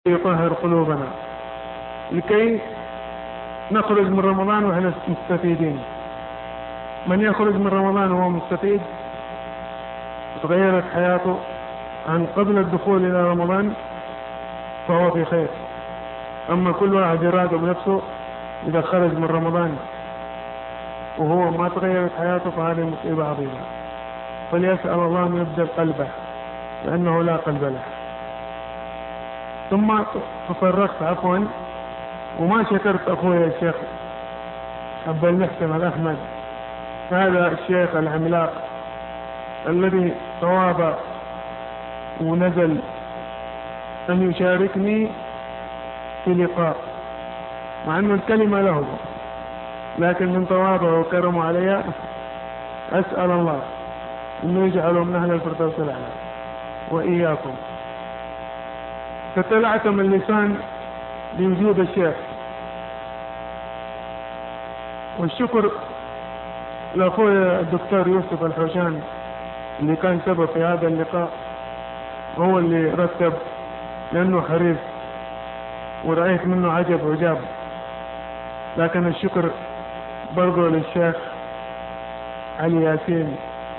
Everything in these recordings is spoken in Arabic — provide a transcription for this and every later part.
يطهر قلوبنا لكي نخرج من رمضان ونحن مستفيدين. من يخرج من رمضان وهو مستفيد تغيرت حياته عن قبل الدخول إلى رمضان فهو في خير. أما كل واحد يراقب بنفسه إذا خرج من رمضان وهو ما تغيرت حياته فهذه مصيبة عظيمة. فليسأل الله أن يبدل قلبه لأنه لا قلب له. ثم تفرقت عفوا وما شكرت أخوي الشيخ عبد المحسن الأحمد، هذا الشيخ العملاق الذي تواضع ونزل أن يشاركني في لقاء، مع أن الكلمة له، لكن من تواضع وكرم علي أسأل الله أنه يجعله من أهل الفردوس الأعلى وإياكم. فتلعتم اللسان لوجود الشيخ، والشكر لأخوي الدكتور يوسف الحوشان اللي كان سبب في هذا اللقاء، هو اللي رتب لأنه حريص ورأيت منه عجب وعجاب. لكن الشكر برضو للشيخ علي ياسين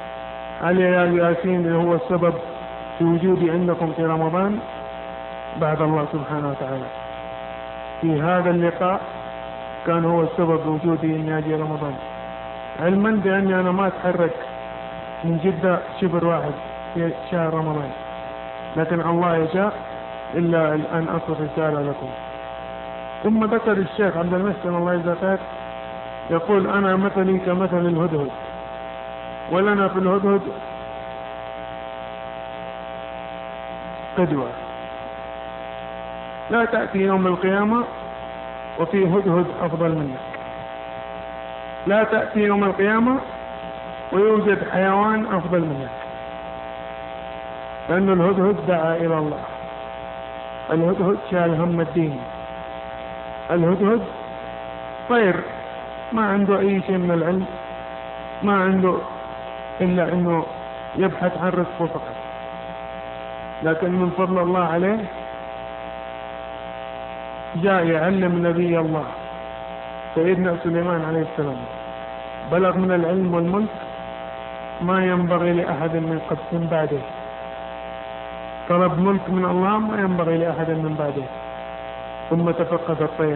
اللي هو السبب في وجودي عندكم في رمضان بعد الله سبحانه وتعالى. في هذا اللقاء كان هو السبب في وجودي إني أجي رمضان، علما بأني أنا ما أتحرك من جدة شبر واحد في شهر رمضان، لكن الله يشاء إلا أن أصل رسالة لكم. ثم ذكر الشيخ عبد المحسن الله يجزاه خير يقول أنا مثلي كمثل الهدهد، ولنا في الهدهد قدوة. لا تأتي يوم القيامة وفي هدهد أفضل منك، لا تأتي يوم القيامة ويوجد حيوان أفضل منك، لأن الهدهد دعا إلى الله، الهدهد شال هم الدين، الهدهد طير ما عنده أي شيء من العلم، ما عنده إلا أنه يبحث عن رزقه فقط، لكن من فضل الله عليه جاء يعلم نبي الله سيدنا سليمان عليه السلام، بلغ من العلم والملك ما ينبغي لأحد من بعده، طلب ملك من الله ما ينبغي لأحد من بعده. ثم تفقد الطير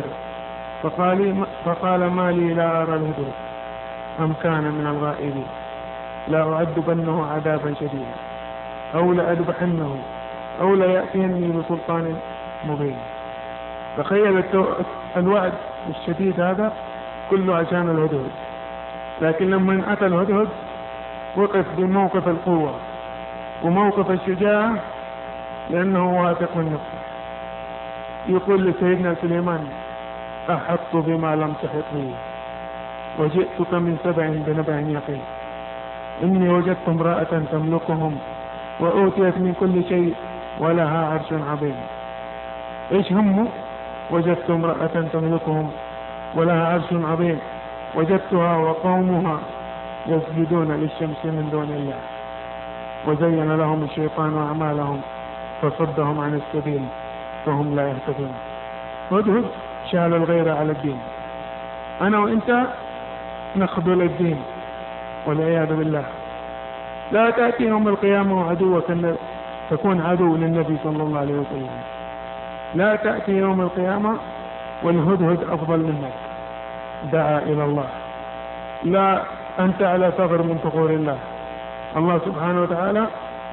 فقال ما لي لا أرى الهدهد أم كان من الغائبين لا أعذبنه عذابا شديدا أو لأذبحنه أو ليأتيني بسلطان مبين. تخيل الوعد الشديد هذا كله عشان الهدهد، لكن لما أتى الهدهد وقف بموقف القوة وموقف الشجاعة لأنه واثق من نفسه. يقول لسيدنا سليمان أحط بما لم تحط به وجئتك من سبع بنبع يقين إني وجدت امرأة تملكهم وأوتيت من كل شيء ولها عرش عظيم. إيش همه؟ وجدت امرأة تملكهم ولها عرش عظيم وجدتها وقومها يسجدون للشمس من دون الله وزين لهم الشيطان أعمالهم فصدهم عن السبيل فهم لا يهتدون. هدهد شال الغيرة على الدين، أنا وإنت نخذل الدين والعياذ بالله. لا تأتي يوم القيامة وعدوك تكون عدو للنبي صلى الله عليه وسلم، لا تأتي يوم القيامة والهدهد أفضل منك دعا إلى الله، لا أنت على ثغر من ثغور الله. الله سبحانه وتعالى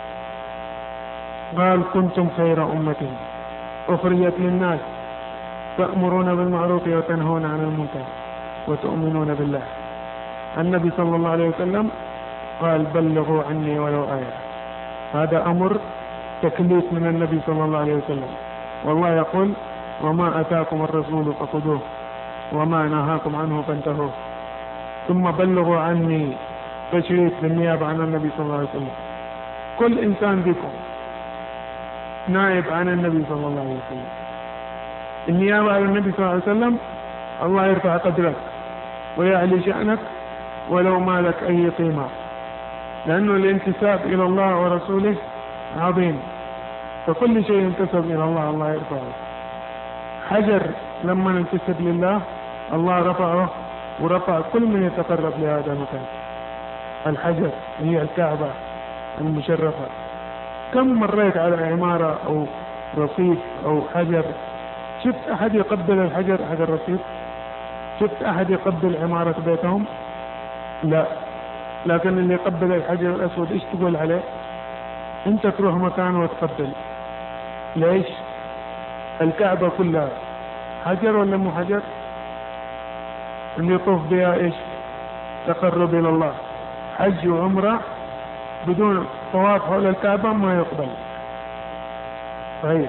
قال كنتم خير أمة أخرجت للناس تأمرون بالمعروف وتنهون عن المنكر وتؤمنون بالله. النبي صلى الله عليه وسلم قال بلغوا عني ولو آية، هذا أمر تكليف من النبي صلى الله عليه وسلم، والله يقول وما أتاكم الرسول فخذوه وما نهاكم عنه فانتهوا. ثم بلغوا عني تشريف بالنيابة عن النبي صلى الله عليه وسلم. كل إنسان بكم نائب عن النبي صلى الله عليه وسلم. النيابة عن النبي صلى الله عليه وسلم الله يرفع قدرك ويعلي شأنك ولو ما لك أي قيمة، لأنه الانتساب إلى الله ورسوله عظيم، فكل شيء ينتسب إلى الله الله يرفعه. الحجر لما انتسب لله الله رفعه ورفع كل من يتقرب لهذا المكان. الحجر هي الكعبة المشرفة. كم مريت على عمارة أو رصيف أو حجر شفت أحد يقبل الحجر حق الرصيف؟ شفت أحد يقبل عمارة بيتهم؟ لا. لكن اللي يقبل الحجر الأسود إيش تقول عليه؟ أنت تروح مكان وتقبل. ليش؟ الكعبة كلها حجر ولا مو حجر؟ اللي يطوف بها إيش؟ تقرب إلى الله. حج وعمرة بدون طواف حول الكعبة ما يقبل. صحيح.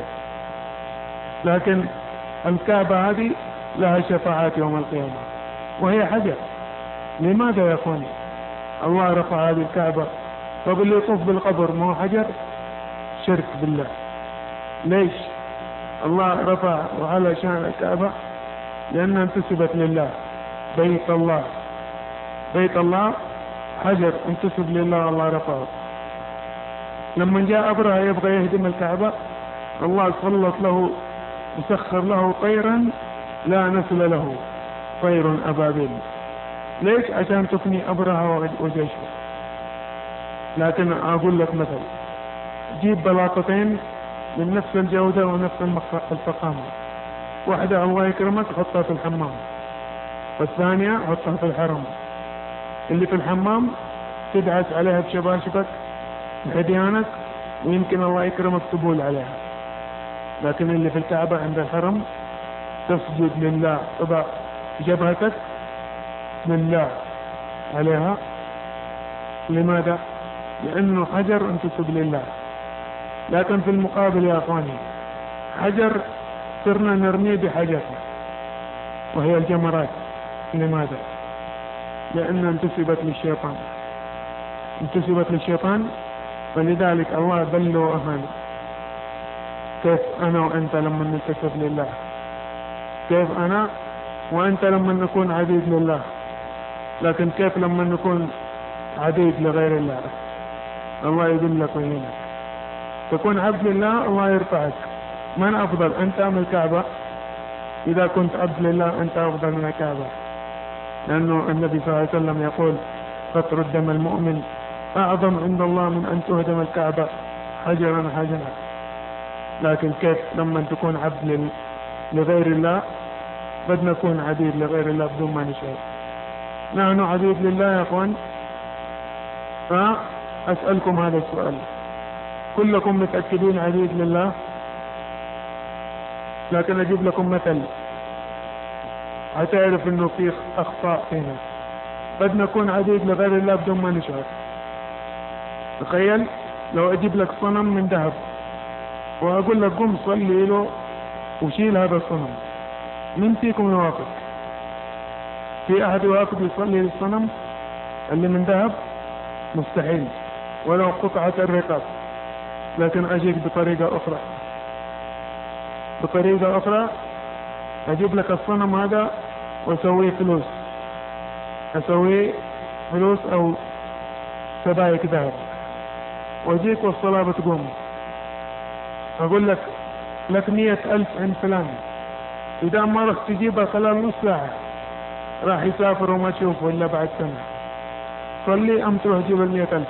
لكن الكعبة هذه لها شفاعات يوم القيامة وهي حجر. لماذا يا أخواني؟ الله رفع هذه الكعبة. طب اللي يطوف بالقبر ما هو حجر؟ شرك بالله. ليش؟ الله رفع وعلى شان الكعبة لأنها انتسبت لله. بيت الله، بيت الله حجر انتسب لله الله رفعه. لما جاء أبرهة يبغى يهدم الكعبة الله سلط له وسخر له طيرا لا نسل له، طير أبابيل. ليش؟ عشان تفني أبرهة وجيشه. لكن أقول لك مثل، جيب بلاطتين من نفس الجودة ونفس الفخامة، واحدة الله يكرمك حطها في الحمام والثانية حطها في الحرم. اللي في الحمام تدعس عليها بشباشبك بهديانك ويمكن الله يكرمك تبول عليها. لكن اللي في الكعبة عند الحرم تسجد لله، تضع جبهتك لله عليها. لماذا؟ لأنه حجر انتسب لله. لكن في المقابل يا أخواني حجر صرنا نرميه بحاجته وهي الجمرات. لماذا؟ لأنها انتسبت للشيطان، انتسبت للشيطان، فلذلك الله بل وأهان. كيف أنا وأنت لما ننتسب لله؟ كيف أنا وأنت لما نكون عبيد لله؟ لكن كيف لما نكون عبيد لغير الله؟ الله يذلك ويهينك. تكون عبد لله الله يرفعك. من أفضل، أنت أم الكعبة؟ إذا كنت عبد لله أنت أفضل من الكعبة، لأنه النبي صلى الله عليه وسلم يقول قطر الدم المؤمن أعظم عند الله من أن تهدم الكعبة حجرا حجرا. لكن كيف لما تكون عبد لغير الله؟ قد نكون عبيد لغير الله بدون ما نشعر. نحن عبيد لله يا أخوان. فأسألكم هذا السؤال، كلكم متأكدين عبيد لله؟ لكن أجيب لكم مثل هتعرف انه في اخطاء فينا. قد نكون عبيد لغير الله بدون ما نشعر. تخيل لو اجيب لك صنم من ذهب واقول لك قم صلي له وشيل هذا الصنم، من فيكم يوافق؟ في احد يوافق يصلي للصنم اللي من ذهب؟ مستحيل، ولو قطعة الرقاب. لكن اجيك بطريقة اخرى، بطريقة اخرى اجيب لك الصنم هذا واسويه فلوس، اسويه فلوس او سبائك ذهب، واجيك والصلاة بتقوم اقول لك 100,000 عند فلان. اذا ما رحت تجيبها خلال نص ساعة راح يسافر وما تشوفه الا بعد سنة. صلي ام تروح تجيب 100,000؟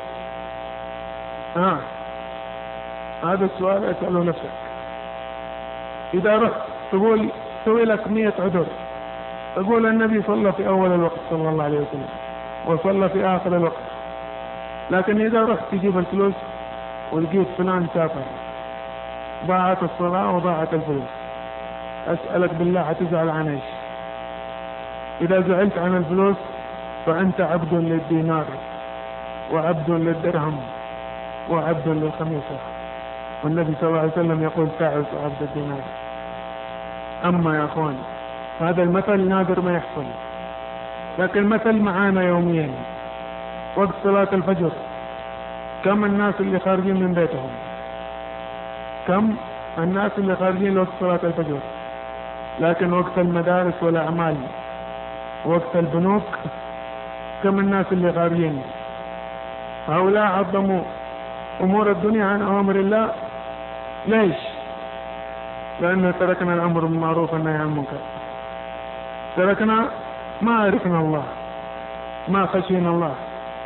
هذا السؤال اسأله نفسك. اذا رحت تقول سوي لك 100 عذر، تقول النبي صلى في اول الوقت صلى الله عليه وسلم وصلى في اخر الوقت. لكن اذا رحت تجيب الفلوس ولقيت فلان سافر، ضاعت الصلاة وضاعت الفلوس، اسألك بالله هتزعل عن ايش؟ اذا زعلت عن الفلوس فانت عبد للدينار وعبد للدرهم وعبد للخميسة، والنبي صلى الله عليه وسلم يقول تعس عبد الدينار. اما يا اخوان هذا المثل نادر ما يحصل، لكن مثل معانا يوميا. وقت صلاة الفجر كم الناس اللي خارجين من بيتهم؟ كم الناس اللي خارجين لوقت صلاة الفجر؟ لكن وقت المدارس والأعمال وقت البنوك كم الناس اللي خارجين؟ هؤلاء عظموا أمور الدنيا عن أوامر الله. ليش؟ لأنه تركنا الأمر بالمعروف والنهي عن المنكر، تركنا ما عرفنا الله، ما خشينا الله،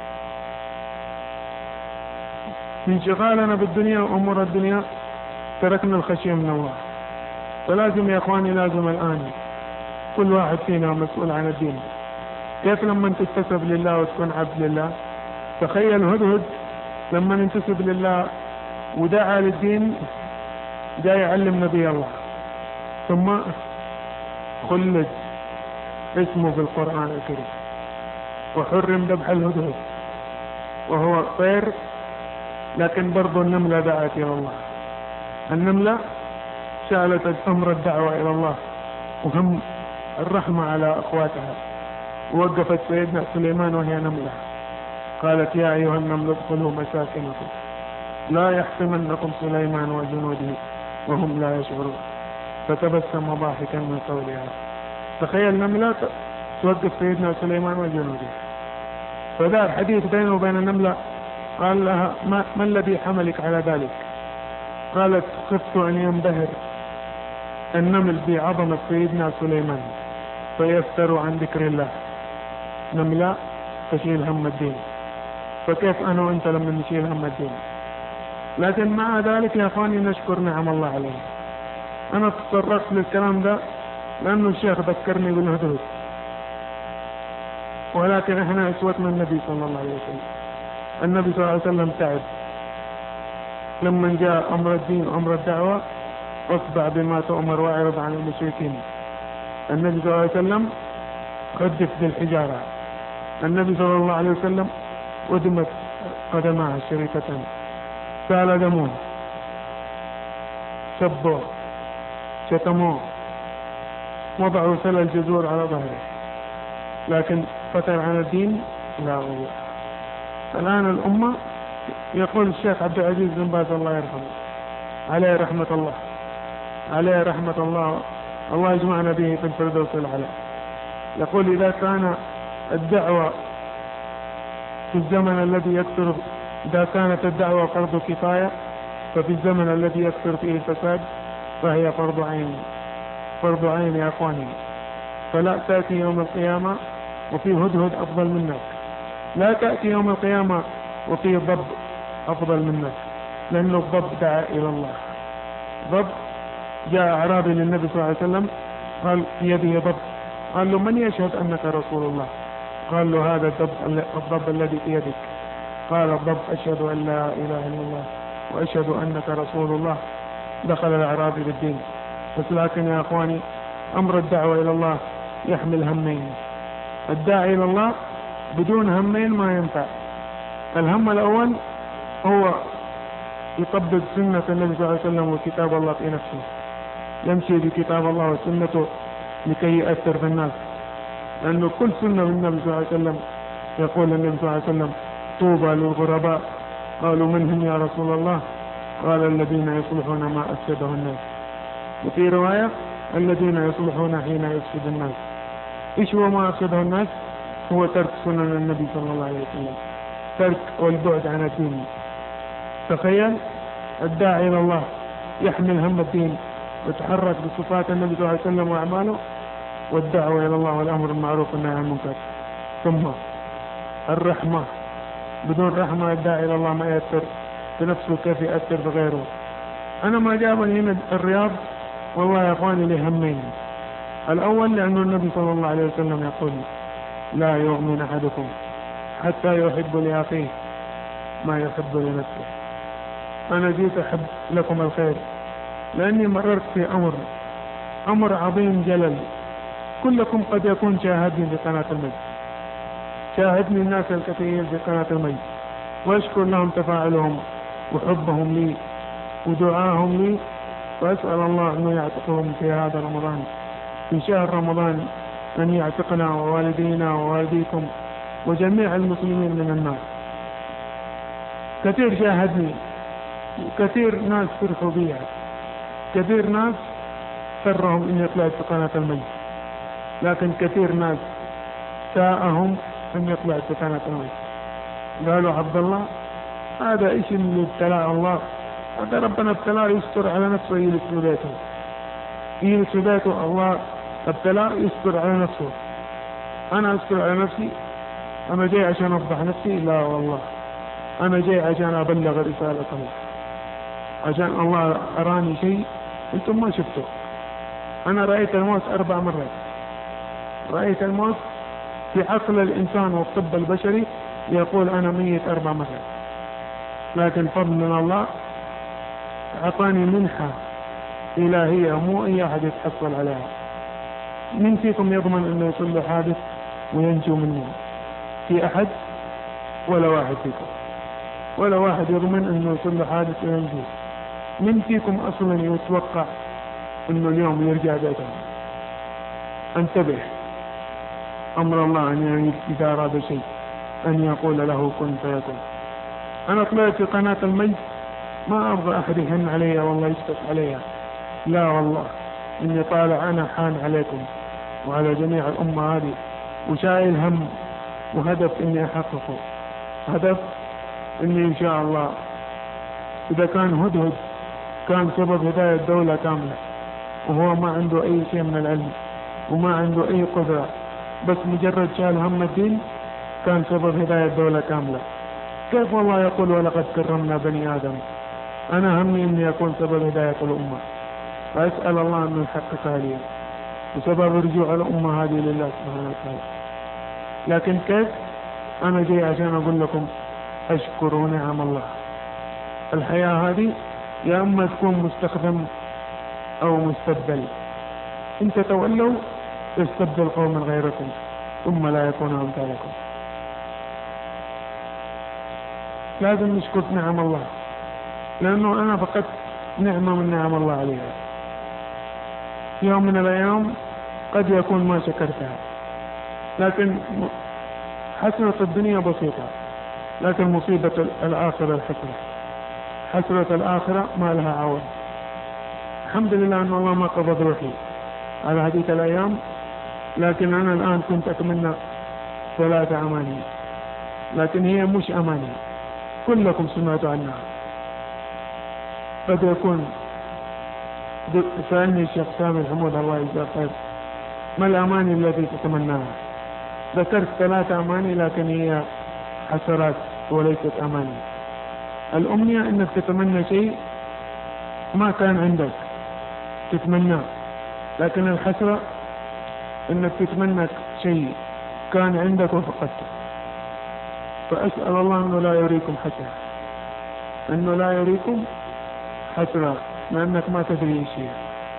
انشغالنا بالدنيا وأمور الدنيا تركنا الخشية من الله. فلازم يا أخواني، لازم الآن كل واحد فينا مسؤول عن الدين. كيف لما تنتسب لله وتكون عبد لله؟ تخيل هدهد لما انتسب لله ودعا للدين، جاء يعلم نبي الله، ثم خلد اسمه في القرآن الكريم وحرم ذبح الهدهد وهو طير. لكن برضو النملة دعت إلى الله، النملة شالت أمر الدعوة إلى الله وهم الرحمة على أخواتها. ووقفت سيدنا سليمان وهي نملة، قالت يا أيها النمل ادخلوا مساكنكم لا يحطمنكم سليمان وجنوده وهم لا يشعرون، فتبسم ضاحكا من قولها. تخيل نملة توقف سيدنا سليمان وجنوده، فدار حديث بينه وبين النملة، قال لها ما الذي حملك على ذلك؟ قالت خفت أن ينبهر النمل بعظمة سيدنا سليمان فيفتر عن ذكر الله. نملة تشيل هم الدين، فكيف أنا وأنت لما نشيل هم الدين؟ لكن مع ذلك يا أخواني نشكر نعم الله عليه. أنا تطرقت للكلام ده لأنه الشيخ ذكرني بالهدهد، ولكن إحنا أسوتنا النبي صلى الله عليه وسلم. النبي صلى الله عليه وسلم تعب لما جاء أمر الدين وأمر الدعوة، اصدع بما تؤمر واعرض عن المشركين. النبي صلى الله عليه وسلم خدف بالحجارة، النبي صلى الله عليه وسلم ودمت قدماه الشريفتان، سال دموه، سبوه، شتموه، وضعوا سل الجذور على ظهره، لكن فتر عن الدين لا والله. الآن الأمة، يقول الشيخ عبد العزيز بن باز الله يرحمه، عليه رحمة الله، عليه رحمة الله، الله يجمعنا به في الفردوس الأعلى، يقول إذا كان الدعوة في الزمن الذي يكثر، إذا كانت الدعوة فرض كفاية، ففي الزمن الذي يكثر فيه الفساد فهي فرض عين، فرض عين يا أخواني. فلا تأتي يوم القيامة وفي هدهد أفضل منك، لا تأتي يوم القيامة وفي ضب أفضل منك، لأنه الضب دعا إلى الله. ضب، جاء أعرابي للنبي صلى الله عليه وسلم قال في يده ضب، قال له من يشهد أنك رسول الله؟ قال له هذا الضب الذي في يدك. قال الضب أشهد أن لا إله إلا الله وأشهد أنك رسول الله. دخل الأعرابي بالدين. بس لكن يا أخواني، أمر الدعوة إلى الله يحمل همين. الداعي إلى الله بدون همين ما ينفع. الهم الأول هو يطبق سنة النبي صلى الله عليه وسلم وكتاب الله في نفسه، يمشي بكتاب الله وسنته لكي يؤثر في الناس، لأنه كل سنة من النبي صلى الله عليه وسلم يقول النبي صلى الله عليه وسلم طوبى للغرباء. قالوا من هم يا رسول الله؟ قال الذين يصلحون ما أفسده الناس. وفي رواية الذين يصلحون حين يفسد الناس. إيش هو ما أفسده الناس؟ هو ترك سنن النبي صلى الله عليه وسلم، ترك والبعد عن الدين. تخيل الداعي إلى الله يحمل هم الدين ويتحرك بصفات النبي صلى الله عليه وسلم وأعماله، والدعوة إلى الله والأمر بالمعروف والنهي عن المنكر. ثم الرحمة، بدون رحمة الداعي إلى الله ما يأثر بنفسه كيف يأثر بغيره. أنا ما جابني هنا الرياض والله يا أخواني لي همين. الأول لأنه النبي صلى الله عليه وسلم يقول لا يؤمن أحدكم حتى يحب لأخيه ما يحب لنفسه. أنا جيت أحب لكم الخير لأني مررت في أمر عظيم جلل. كلكم قد يكون شاهدني في قناة المجد، شاهدني الناس الكثير في قناة المجد، وأشكر لهم تفاعلهم وحبهم لي ودعاهم لي، وأسأل الله أنه يعتقهم في هذا رمضان، في شهر رمضان، أن يعتقنا ووالدينا ووالديكم وجميع المسلمين من النار. كثير شاهدني، كثير ناس فرحوا بيها، كثير ناس سرهم إني طلعت في قناة المجد، لكن كثير ناس ساءهم إني طلعت في قناة المجد. قالوا عبد الله هذا إيش اللي ابتلاء الله، هذا ربنا ابتلاء يستر على نفسه يلف بيته، في سباته الله ابتلاه يصبر على نفسه. أنا أصبر على نفسي؟ أنا جاي عشان أفضح نفسي؟ لا والله، أنا جاي عشان أبلغ رسالة الله، عشان الله أراني شيء أنتم ما شفتوه. أنا رأيت الموت 4 مرات، رأيت الموت في عقل الإنسان والطب البشري يقول أنا ميت 4 مرات، لكن فضل من الله أعطاني منحة إلهية مو أي أحد يتحصل عليها. من فيكم يضمن أنه يصل له حادث وينجو منه؟ في أحد؟ ولا واحد فيكم، ولا واحد يضمن أنه يصل له حادث وينجو. من فيكم أصلا يتوقع أنه اليوم يرجع بيته؟ انتبه، أمر الله أن إذا أراد شيء أن يقول له كن فيكون. أنا طلعت في قناة المجد ما أبغى أحد يهن علي والله يشتك عليها، لا والله، إني طالع أنا حان عليكم وعلى جميع الأمة هذه، وشايل هم وهدف إني أحققه، هدف إني إن شاء الله إذا كان هدهد كان سبب هداية دولة كاملة وهو ما عنده أي شيء من العلم وما عنده أي قدرة، بس مجرد شال هم الدين كان سبب هداية دولة كاملة. كيف والله يقول ولقد كرمنا بني آدم؟ أنا همي إني أكون سبب هداية الأمة، فأسأل الله أن يحققها لي وسبب رجوع الأمة هذه لله سبحانه وتعالى. لكن كيف؟ أنا جاي عشان أقول لكم أشكروا نعم الله. الحياة هذه يا أما تكون مستخدم أو مستبدل، إن تتولوا يستبدل قوما غيركم ثم لا يكون أمثالكم. لازم نشكر نعم الله، لأنه أنا فقدت نعمة من نعم الله عليها. يوم من الأيام قد يكون ما شكرتها، لكن حسرة الدنيا بسيطة، لكن مصيبة الآخرة الحسرة، حسرة الآخرة ما لها عوض. الحمد لله أن الله ما قبض روحي على هذه الأيام، لكن أنا الآن كنت أتمنى 3 أماني، لكن هي مش أماني، كلكم سمعتوا عنها. قد يكون سألني الشيخ سامي الحمود الله يجزاه خير ما الأماني التي تتمناها؟ ذكرت 3 أماني لكن هي حسرات وليست أماني. الأمنية أنك تتمنى شيء ما كان عندك تتمناه، لكن الحسرة أنك تتمنى شيء كان عندك وفقدته. فأسأل الله أنه لا يريكم حسرة، أنه لا يريكم حسرة، لأنك ما تدري شيء.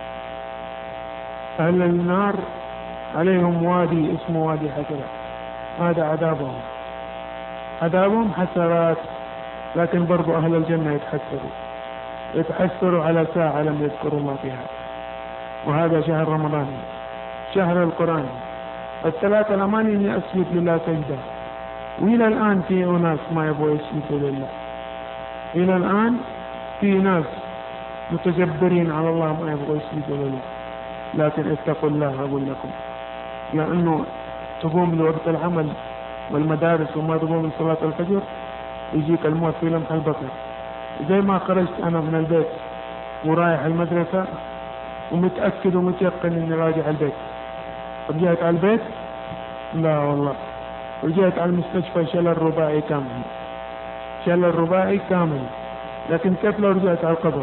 أهل النار عليهم وادي اسمه وادي حسرة، هذا عذابهم، عذابهم حسرات. لكن برضو أهل الجنة يتحسروا على ساعة لم يذكروا الله فيها. وهذا شهر رمضان، شهر القرآن. ال3 الأماني إني أسجد لله سجدة، وإلى الآن في ناس ما يبغوا يسجدوا لله، إلى الآن في ناس متجبرين على الله ما يبغوا يسجدوا لله. لكن اتقوا الله أقول لكم، لأنه تقوم لوقت العمل والمدارس وما تقوم من صلاة الفجر يجيك الموت في لمح البصر. زي ما خرجت أنا من البيت ورايح المدرسة ومتأكد ومتيقن إني راجع البيت، رجعت على البيت لا والله، رجعت على المستشفى شلل رباعي كامل، شلل رباعي كامل. لكن كيف لو رجعت على القبر؟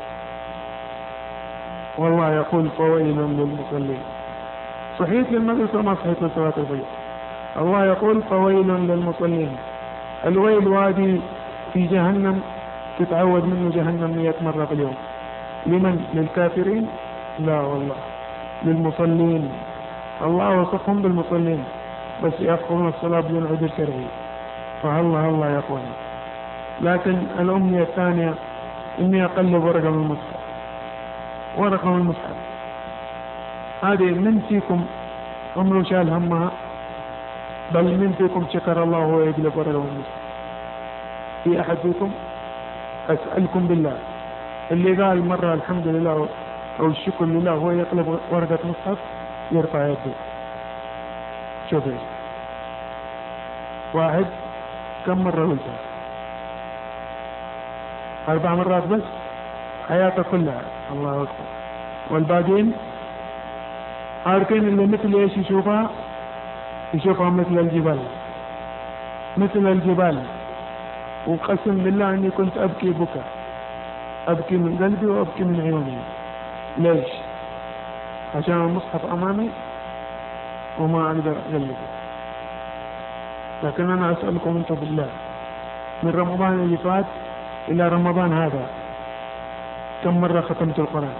والله يقول فويل للمصلين. صحيت للمدرسة ما صحيت لصلاة الفجر، الله يقول فويل للمصلين. الويل وادي في جهنم تتعود منه جهنم 100 مرة في اليوم. لمن؟ للكافرين؟ لا والله، للمصلين. الله وصفهم بالمصلين، بس يأخذون الصلاة بدون عذر شرعي، فالله الله يا أخواني. لكن الأمنية الثانية إني أقلب ورقة من المصحف، ورقة من المصحف هذه من فيكم عمره شال همها؟ بل من فيكم شكر الله وهو يقلب ورقة من المصحف؟ في أحد فيكم؟ أسألكم بالله اللي قال مرة الحمد لله أو الشكر لله وهو يقلب ورقة مصحف يرفع يده. شوف ايش، واحد كم مرة قلتها؟ 4 مرات بس حياته كلها. الله أكبر. والباقين عارفين اللي مثل ايش يشوفها مثل الجبال، مثل الجبال. وقسم بالله اني كنت ابكي بكى، ابكي من قلبي وابكي من عيوني. ليش؟ عشان المصحف امامي وما اقدر اقلبه. لكن انا اسألكم انتم بالله، من رمضان اللي فات الى رمضان هذا كم مرة ختمت القرآن؟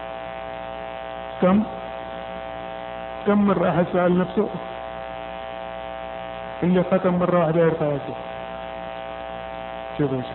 كم مرة احد سأل نفسه؟ اللي ختم مرة واحدة يرفع يده. شوفوا يا شيخ،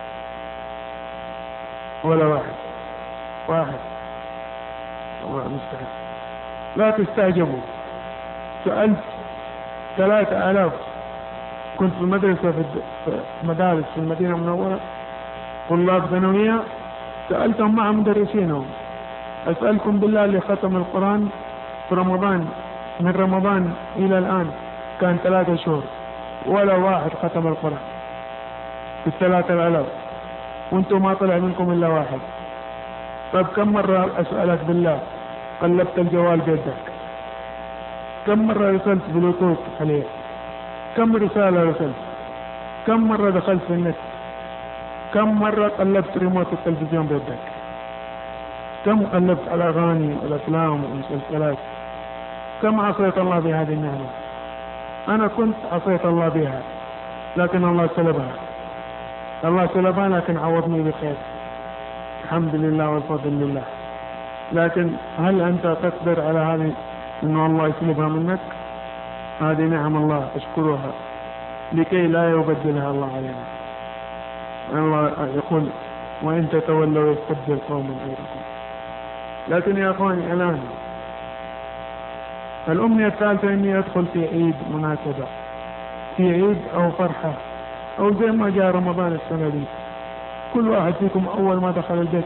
ولا واحد. الله مستحيل. لا تستعجبوا، سألت 3000 كنت في المدرسة في مدارس في المدينة المنورة، طلاب ثانوية، سألتهم مع مدرسينهم، أسألكم بالله اللي ختم القرآن في رمضان، من رمضان إلى الآن كان 3 شهور، ولا واحد ختم القرآن في 3000، وانتم ما طلع منكم إلا واحد. طيب كم مرة أسألك بالله قلبت الجوال بيدك؟ كم مرة رسلت بلوتوث عليه؟ كم رسالة رسلت؟ كم مرة دخلت في النت؟ كم مرة قلبت ريموت التلفزيون بيدك؟ كم قلبت على أغاني والأفلام والمسلسلات؟ كم عصيت الله بهذه النعمة؟ أنا كنت عصيت الله بها، لكن الله سلبها، لكن عوضني بخير، الحمد لله والفضل لله. لكن هل أنت تقدر على هذه إنه الله يسلبها منك؟ هذه نعم الله أشكرها لكي لا يبدلها الله علينا. الله يقول وإن تتولوا يستبدل قوما غيركم. لكن يا أخواني الآن الأمنية الثالثة إني أدخل في عيد مناسبة، في عيد أو فرحة، أو زي ما جاء رمضان السنة دي، كل واحد فيكم أول ما دخل البيت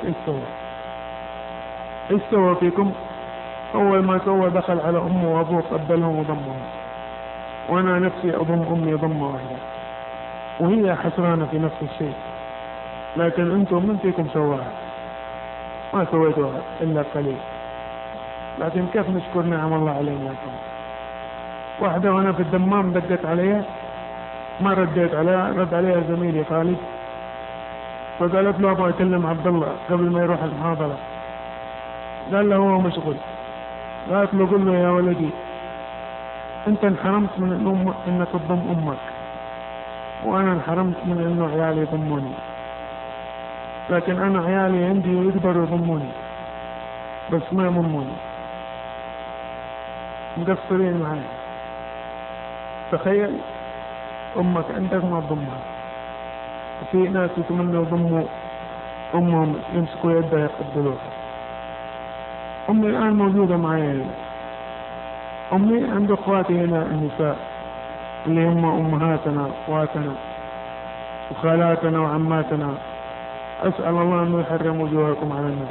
إيش سوى فيكم؟ أول ما سوى دخل على أمه وأبوه قبلهم وضمهم. وأنا نفسي أضم أمي ضمة واحدة، وهي حسرانة في نفس الشيء، لكن أنتم من فيكم سواها؟ ما سويتوها إلا قليل. لكن كيف نشكر نعم الله علينا؟ واحدة وأنا في الدمام دقت عليها، ما رديت عليها، رد عليها زميلي خالد، فقالت له أبغى أكلم عبد الله قبل ما يروح المحاضرة. قال له هو مشغول. قالت له قل له يا ولدي أنت انحرمت من إنك تضم أمك، وأنا انحرمت من إنه عيالي يضموني، لكن أنا عيالي عندي يقدروا يضموني بس ما يضموني، مقصرين معي. تخيل أمك عندك ما تضمها. في ناس يتمنوا يضموا أمهم، يمسكوا يدها يقبلوها. أمي الآن موجودة معي، أمي عند أخواتي هنا النساء اللي هم أمهاتنا وأخواتنا وخالاتنا وعماتنا. أسأل الله أنه يحرم وجوهكم على الناس.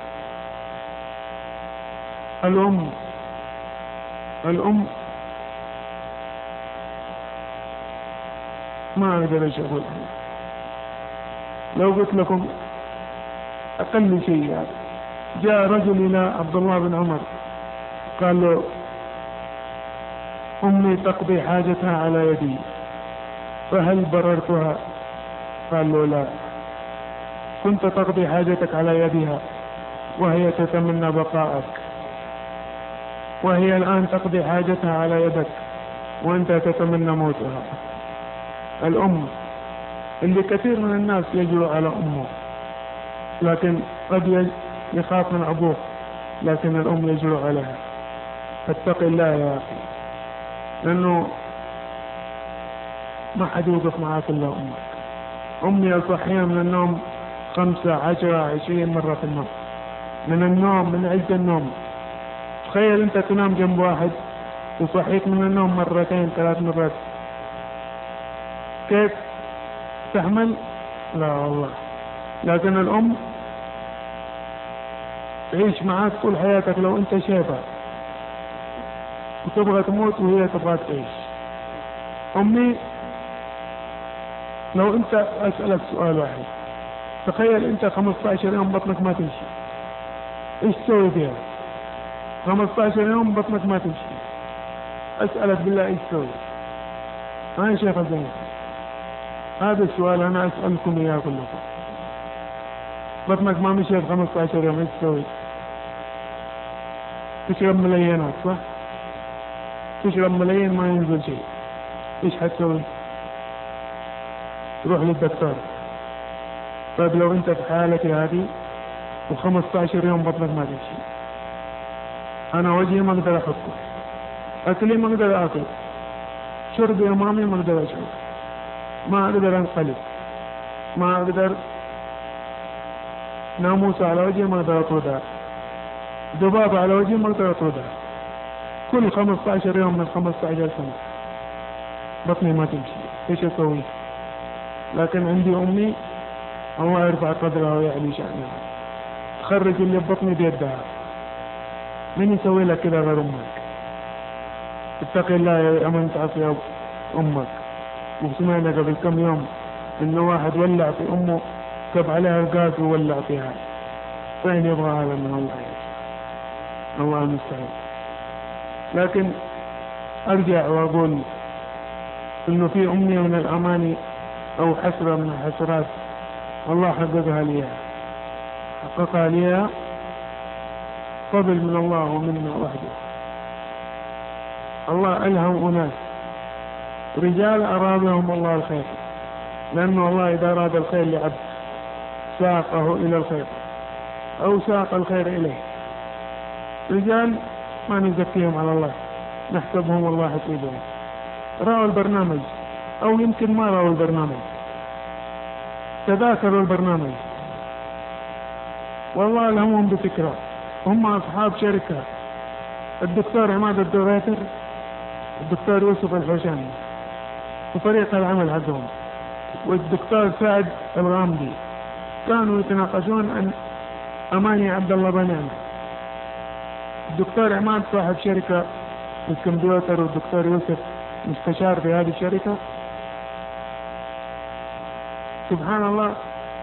الأم ما أقدر أقول. لو قلت لكم أقل شيء يعني، جاء رجل إلى عبد الله بن عمر قال له أمي تقضي حاجتها على يدي فهل بررتها؟ قال له لا. كنت تقضي حاجتك على يدها وهي تتمنى بقاءك، وهي الآن تقضي حاجتها على يدك وأنت تتمنى موتها. الأم اللي كثير من الناس يجرؤ على أمه، لكن قد يخاف من أبوه، لكن الأم يجرؤ عليها. فاتق الله يا أخي، لأنه ما حد يوقف معاك إلا أمك. أمي أصحيها من النوم 5 10 20 مرة في النوم، من عز النوم. تخيل أنت تنام جنب واحد يصحيك من النوم 2 3 مرات، كيف تحمل؟ لا والله. لكن الأم تعيش معاك طول حياتك لو أنت شايفها، وتبغى تموت وهي تبغى تعيش. أمي لو أنت أسألك سؤال واحد، تخيل أنت 15 يوم بطنك ما تمشي، إيش تسوي فيها؟ 15 يوم بطنك ما تمشي، أسألك بالله إيش تسوي؟ يا شيخ الزين، هذا السؤال أنا أسألكم إياه كلكم. بطنك ما مشيت 15 يوم إيش تسوي؟ تشرب ملينات صح؟ تشرب ملين ما ينزل شيء، إيش حتسوي؟ تروح للدكتور. طيب لو أنت في حالتي هذه و15 يوم بطنك ما تمشي، أنا وجهي ما أقدر أحطه، أكلي ما أقدر أكل، شربي أمامي ما أقدر أشرب، ما أقدر أنقلب، ما أقدر ناموسة على وجهي ما أقدر أطردها، ذبابة على وجهي ما أقدر أطردها. كل 15 يوم من 15 سنة بطني ما تمشي، إيش أسوي؟ لكن عندي أمي الله يرفع قدرها ويعلي شأنها، تخرج اللي ببطني بيدها. من يسوي لك كذا غير أمك؟ اتقي الله يا من تعصي أمك. وسمعنا قبل كم يوم إنه واحد ولع في أمه، كب عليها الغاز وولع فيها. فين يبغى هذا من الله؟ الله المستعان. لكن أرجع وأقول إنه في أمنية من الأماني أو حسرة من الحسرات الله حققها لي، حققها لي فضل من الله ومنا وحده. الله ألهم أناس رجال أرادهم الله الخير، لأنه الله إذا أراد الخير لعبد ساقه إلى الخير أو ساق الخير إليه. رجال ما نزكيهم على الله، نحسبهم الله حسيبهم، رأوا البرنامج أو يمكن ما رأوا البرنامج، تذاكروا البرنامج، والله ألهمهم بفكرة. هم أصحاب شركة، الدكتور عماد الدوريتر، الدكتور يوسف الحوشاني وفريق العمل حقهم، والدكتور سعد الغامدي، كانوا يتناقشون عن أماني عبد الله بنعمة. الدكتور عماد صاحب شركة الكمبيوتر، والدكتور يوسف مستشار في هذه الشركة. سبحان الله،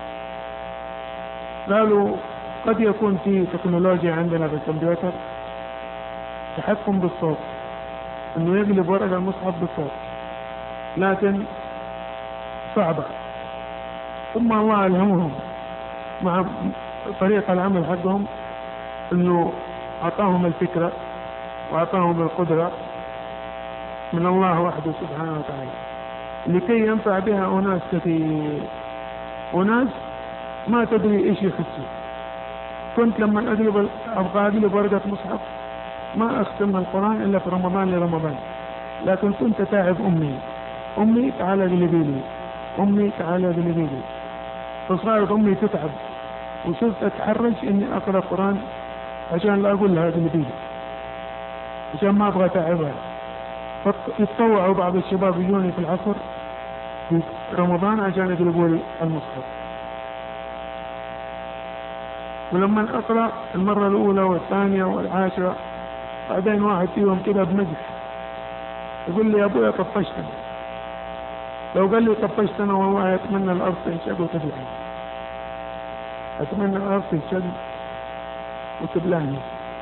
قالوا قد يكون في تكنولوجيا عندنا في الكمبيوتر تحكم بالصوت، انه يقلب ورقة المصحف بالصوت، لكن صعبة. ثم الله ألهمهم مع طريقة العمل حقهم انه اعطاهم الفكرة واعطاهم القدرة من الله وحده سبحانه وتعالى، لكي ينفع بها أناس كثير، أناس ما تدري ايش يحسوا. كنت لما ابغى اقلب ورقة مصحف ما اختم القرآن الا في رمضان لرمضان، لكن كنت تعب امي تعالى اقلبي لي، امي تعالى اقلبي لي، فصارت امي تتعب، وصرت اتحرج اني اقرا القرآن عشان لا اقول لها اقلبي لي، عشان ما ابغى اتعبها. فيتطوعوا بعض الشباب يجوني في العصر في رمضان عشان يقلبوا لي المصحف، ولما أقرأ المرة الأولى والثانية والعاشرة، بعدين واحد فيهم كده بمزح يقول لي يا أبويا طفشتنا. لو قال لي طفشتنا والله أتمنى الأرض تنشق وتبلعني، أتمنى الأرض تنشق وتبلعني.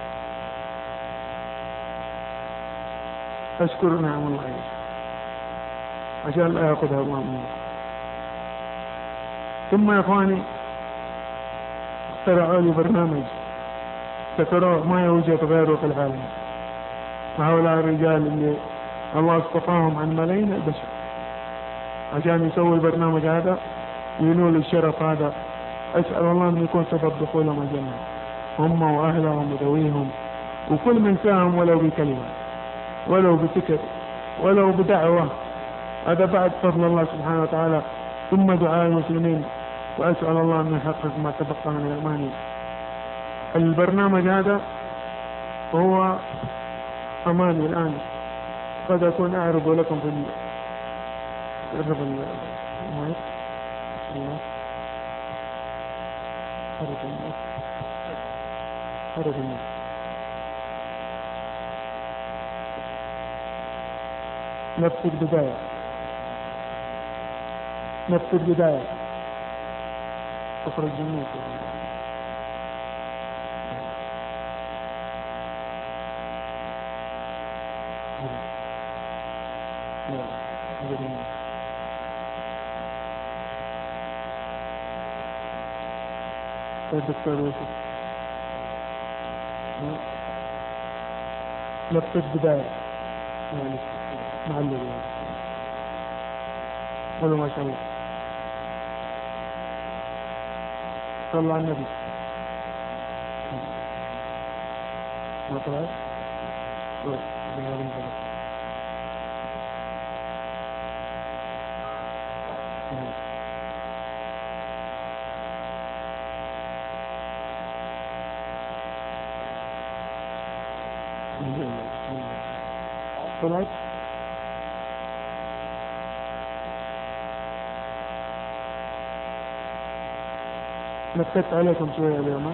أشكر نعم الله عشان لا يأخذها الله مني. ثم يا إخواني اخترعوا لي برنامج ذكروه ما يوجد غيره في العالم، وهؤلاء الرجال اللي الله اصطفاهم عن ملايين البشر عشان يسوي البرنامج هذا وينول الشرف هذا. أسأل الله أن يكون سبب دخولهم الجنة، هم وأهلهم وذويهم وكل من ساهم ولو بكلمة ولو بفكر ولو بدعوة. هذا بعد فضل الله سبحانه وتعالى، ثم دعاء المسلمين. وأسأل الله أن يحقق ما تبقى من الأماني. البرنامج هذا هو أماني الآن، قد أكون أعرض لكم في نفس البداية أخرج جميع الدكتور يوسف نقطة بداية معلم قولوا ما شاء الله صلى على النبي ما طلعت طلعت نكت عليكم شوية اليوم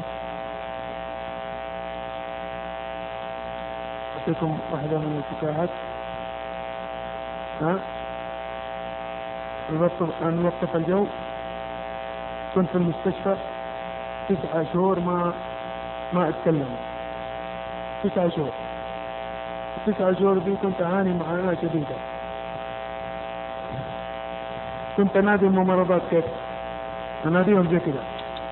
أعطيكم واحدة من الفكاهات نوقف الجو. كنت في المستشفى 9 شهور ما أتكلم 9 شهور. 9 شهور دي كنت أعاني معاناة شديدة. كنت أنادي الممرضات كيف أناديهم زي كده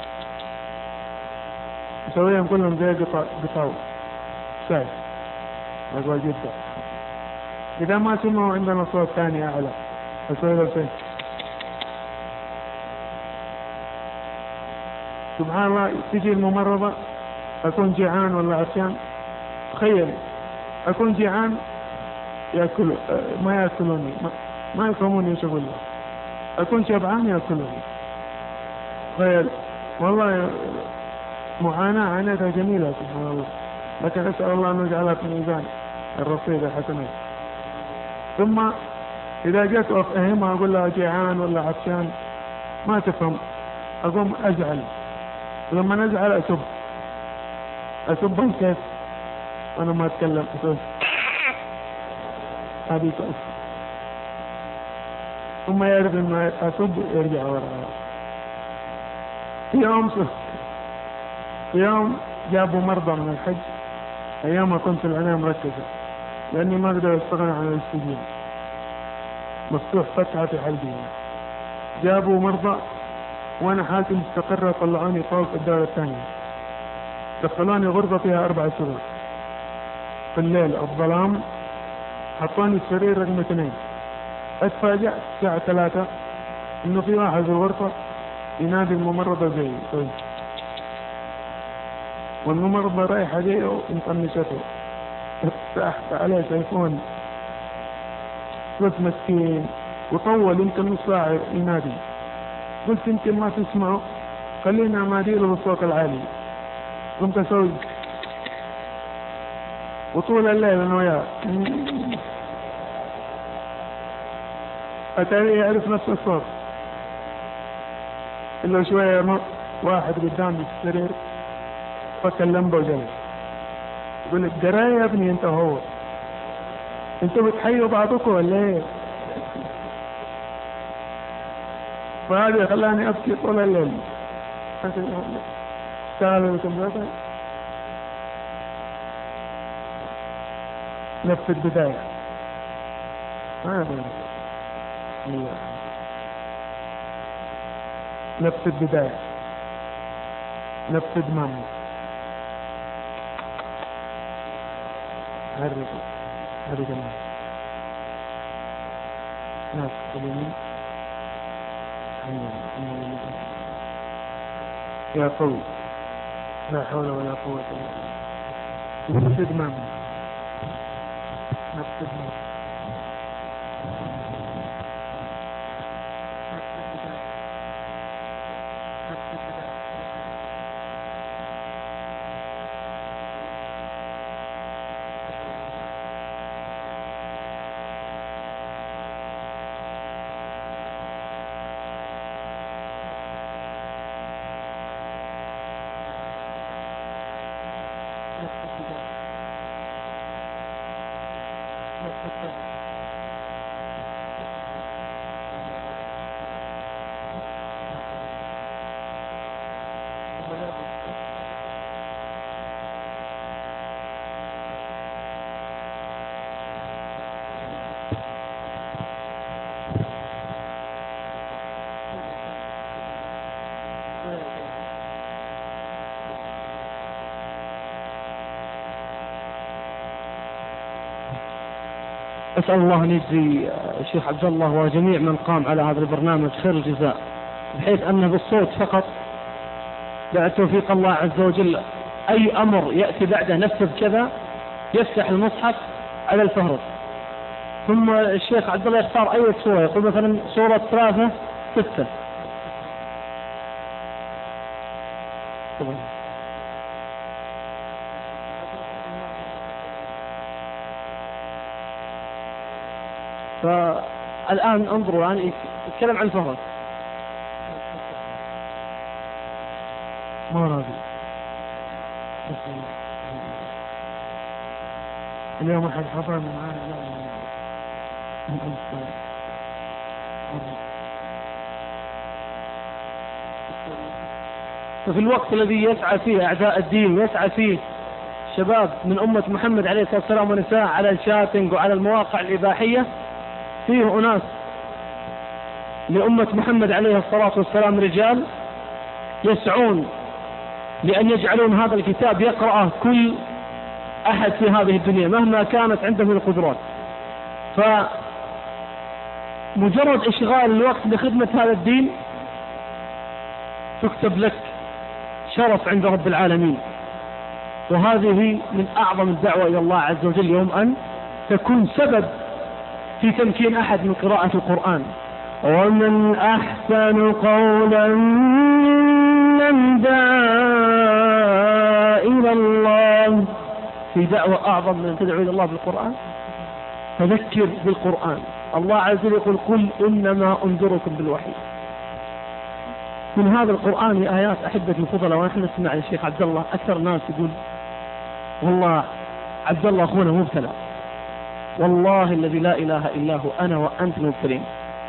أسويهم كلهم زي قطاوة شايف أقول جدا. إذا ما سمعوا عندنا صوت ثاني أعلى أسوي له شيء. سبحان الله تجي الممرضة أكون جيعان ولا عطشان. تخيل أكون جيعان يأكل ما يأكلوني ما يفهموني ايش أقول له. أكون شبعان يأكلوني. تخيل والله معاناة عانيتها جميلة سبحان الله. لكن أسأل الله أن يجعلها في ميزان الرصيد الحسنات. ثم إذا جيت أفهمها أقول لها جيعان ولا عطشان ما تفهم. أقوم أزعل. لما نزعل أسبهم كيف أنا ما أتكلم أسب هذه كيف. ثم يعرف أنه أسب يرجع وراء. في يوم جابوا مرضى من الحج أيام ما كنت العناية مركزة لأني ما أقدر أستغنى عن الاستجابة مفتوح فتحة في حلبي. جابوا مرضى وأنا حالتي مستقرة. طلعوني فوق الدورة الثانية دخلوني غرفة فيها 4 سرور في الليل الظلام. حطوني السرير رقم 2. أتفاجأ الساعة 3 إنه في واحد في الغرفة ينادي الممرضة زي والممرضة رايحة جاية ومطنشته. فتحت عليه تليفون بس مسكين وطول يمكن نص ساعة ينادي. قلت يمكن ما تسمعه خلينا أناديله بالصوت العالي. قمت أسوي وطول الليل أنا وياه أتاري يعرف نفس الصوت. إلا شوية واحد قدامي في السرير فك اللمبة وجلس يقول لك دراية يا ابني انت هو انتوا بتحيوا بعضكم ولا ايه؟ فهذا خلاني ابكي طول الليل. اشتغل الكمبيوتر نفس البداية نفس البداية نفس دماغي. هذا جميل. ناس اليمين يا قوي لا حول ولا قوة إلا بالله. نفس دماغي نفس دماغي أسأل الله أن يجزي الشيخ عبد الله وجميع من قام على هذا البرنامج خير الجزاء، بحيث أنه بالصوت فقط بعد توفيق الله عز وجل أي أمر يأتي بعده نفذ كذا، يفتح المصحف على الفهرس، ثم الشيخ عبد الله يختار أي سورة، يقول مثلا سورة 3 6 فالآن انظروا الآن يتكلم عن الفهرس. ما راضي اليوم أحد حضرنا معانا ففي الوقت الذي يسعى فيه أعداء الدين، يسعى فيه شباب من أمة محمد عليه الصلاة والسلام ونساء على الشاتنج وعلى المواقع الإباحية، فيه أناس لأمة محمد عليه الصلاة والسلام رجال يسعون لأن يجعلون هذا الكتاب يقرأه كل أحد في هذه الدنيا مهما كانت عنده من القدرات. فمجرد إشغال الوقت لخدمة هذا الدين تكتب لك شرف عند رب العالمين، وهذه من أعظم الدعوة إلى الله عز وجل، يوم أن تكون سبب في تمكين أحد من قراءة القرآن. ومن أحسن قولا ممن دعا إلى الله، في دعوة أعظم من تدعو إلى الله بالقرآن، فذكر بالقرآن. الله عز وجل يقول قل إنما أنذركم بالوحي. من هذا القرآن آيات أحبتي الفضلاء، ونحن نسمع الشيخ عبد الله أكثر ناس يقول والله عبد الله أخونا مبتلى، والله الذي لا إله إلا هو أنا وأنت مبتلين،